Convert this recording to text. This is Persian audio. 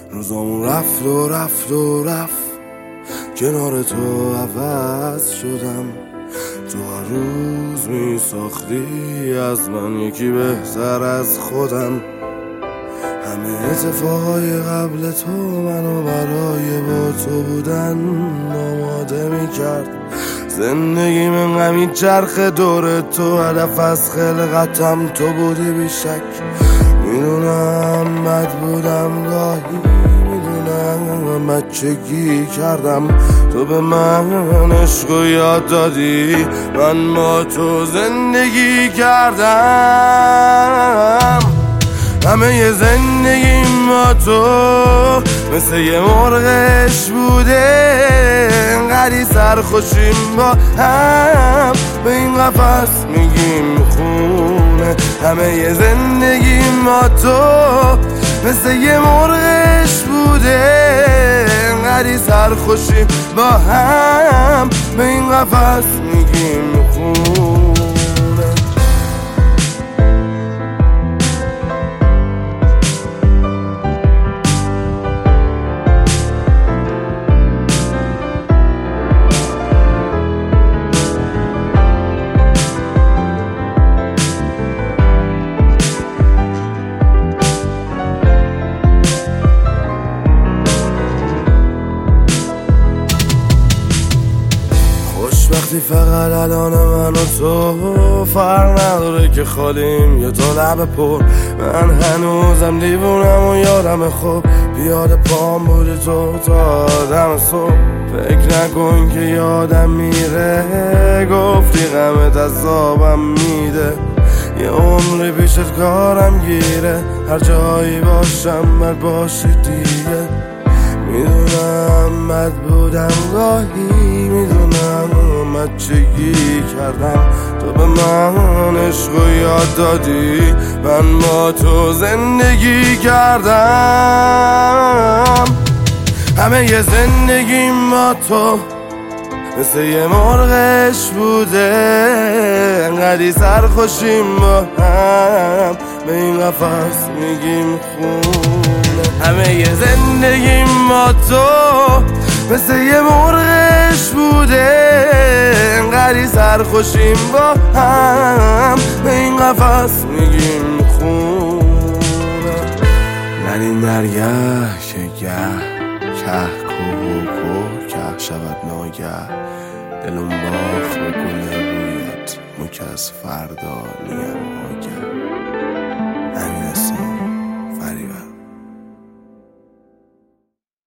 روزامون رفت و رفت و رفت، کنار تو عوض شدم. تو هر روز می ساختی از من یکی بهتر از خودم. همه اتفاقای قبل تو منو برای با تو بودن آماده می کرد. زندگی من غمی چرخ دور تو، هدف از خلقتم تو بودی بیشک. میدونم بد بودم گاهی، میدونم بچگی کردم. تو به من عشقو یاد دادی، من با تو زندگی کردم. همه زندگیم با تو مثل یه مرغش بوده، انقدی سرخوشیم با هم به این قفس میگیم خونه. همه زندگیم با تو مثل یه مرغش بوده، انقدی سرخوشیم با هم به این قفس میگیم خونه. وقتی فقط الان من و تو فرق نداره که خالیم یا تو لب پر. من هنوزم دیوونم و یادم خوب، بیاد پام بودی تو تا آدم صبح. فکر نکن که یادم میره، گفتی غمت عذابم میده. یه عمری پیشت کارم گیره، هر جایی باشم بر باشی دیگه. میدونم بد بودم گاهی، میدونم بچگی کردم. تو به من عشقو یاد دادی، من با تو زندگی کردم. همه ی زندگیم با تو مثل یه مرغش بوده، انقدی سرخوشیم با هم به این قفس میگیم خونه. همه ی زندگیم با تو مثل یه مرغش بوده، انقدی سرخوشیم با هم به این قفس میگیم خونه. نرین درگه که گه که که شود ناگه، دلم باخت به گل رویت، مو که از فردا نیم آگه.